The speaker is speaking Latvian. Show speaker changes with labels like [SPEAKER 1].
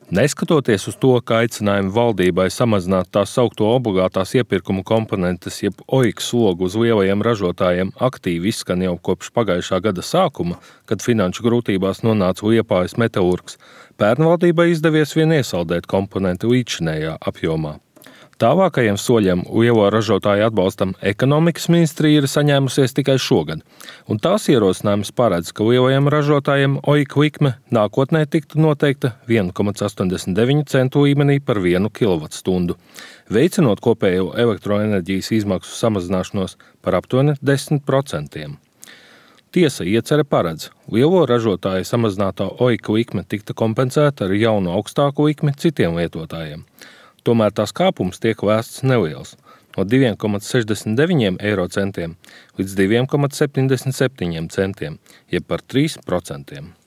[SPEAKER 1] Neskatoties uz to, ka aicinājumu valdībai samazināt tās saukto obligātās iepirkuma komponentes, jeb OIK slogu uz lielajiem ražotājiem aktīvi izskan jau kopš pagājušā gada sākuma, kad finanšu grūtībās nonāca Liepājas metalurgs, pērn valdībai izdevies vien iesaldēt komponenti līdzšinējā apjomā. Tālākajiem soļiem lielo ražotāju atbalstam ekonomikas ministrija ir saņēmusies tikai šogad, un tās ierosinājums paredz, ka lielajiem ražotājiem OIK likme nākotnē tiktu noteikta 1,89 centu līmenī par 1 kWh, veicinot kopējo elektroenerģijas izmaksu samazināšanos par aptuveni 10%. Tiesa iecere paredz, lielo ražotāju samazinātā OIK likme tikta kompensēta ar jaunu augstāku likmi citiem lietotājiem. Tomēr tās kāpums tiek lēsts neliels – no 2,69 eiro centiem līdz 2,77 centiem, jeb par 3%.